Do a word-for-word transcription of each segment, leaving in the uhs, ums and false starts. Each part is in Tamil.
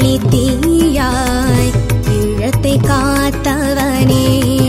அறிவொளி தீயாய் ஈழத்தை காத்தவனே.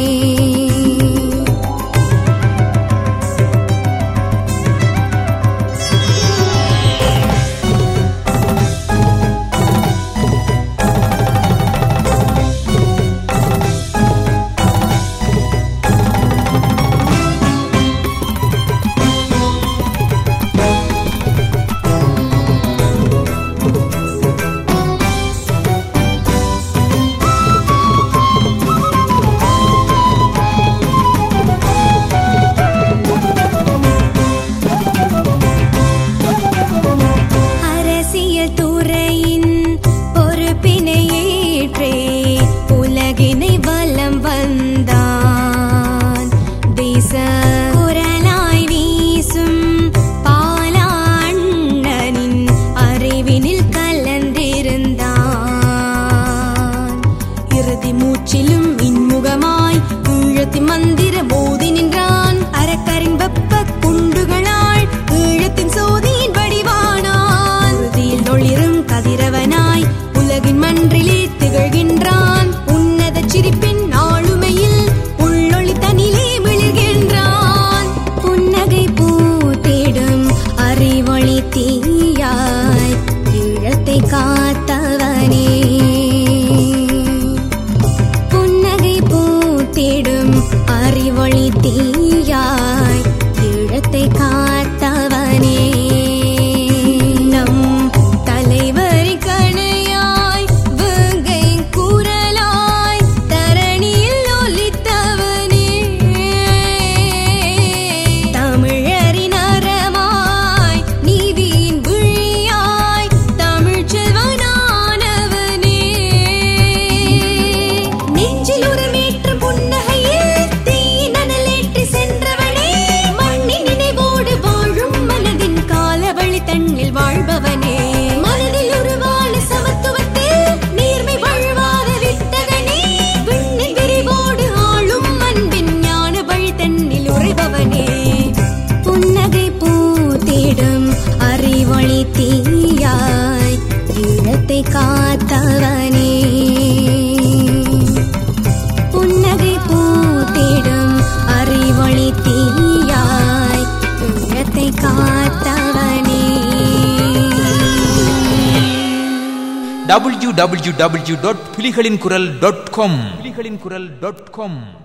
மூச்சிலும் இன்முகமாய் ஈழத்தி மந்திர போதி நின்றான். அரக்கரின் வெப்ப குண்டுகளால் ஈழத்தின் சோதியின் வடிவானான். உறுதியில் ஒளிரும் கதிரவனாய் உலகின் மன்றிலே திகழ்கின்றான். உன்னத சிரிப்பின் ஆளுமையில் உள்ளொளி தனிலே மிளிர்கின்றான். புன்னகை பூத்திடும் அறிவொளி தீயாய் ஈழத்தை காத்தவனே. அறிவொளி தீயாய் ஈழத்தை காத்தவனே. நம் தலைவரி கணையாய் வேங்கை குரலாய் தரணியில் ஒலித்தவனே. தமிழரின் அறமாய் நீதியின் விழியாய் தமிழ் செல்வனானவனே. நெஞ்சில் உரமேற்றும் புன்னகை வாழ்பவனே. மனதில் உருவான சமத்துவத்தில் நீர்மை வழுவாத வித்தகனே. விண்ணில் விரிவோடு ஆளும் அன்பின் ஞான வழி தன்னில் உறைபவனே. புன்னகை பூத்திடும் அறிவொளி தீயாய் ஈழத்தை காத்தவனே. புன்னகை பூத்திடும் அறிவொளி தீயாய் ஈழத்தை காத்தவனே. டபிள்யூ டபிள்யூ டபிள்யூ டாட் புலிகளின் குரல் டாட் காம் புலிகளின் குரல் டாட் காம்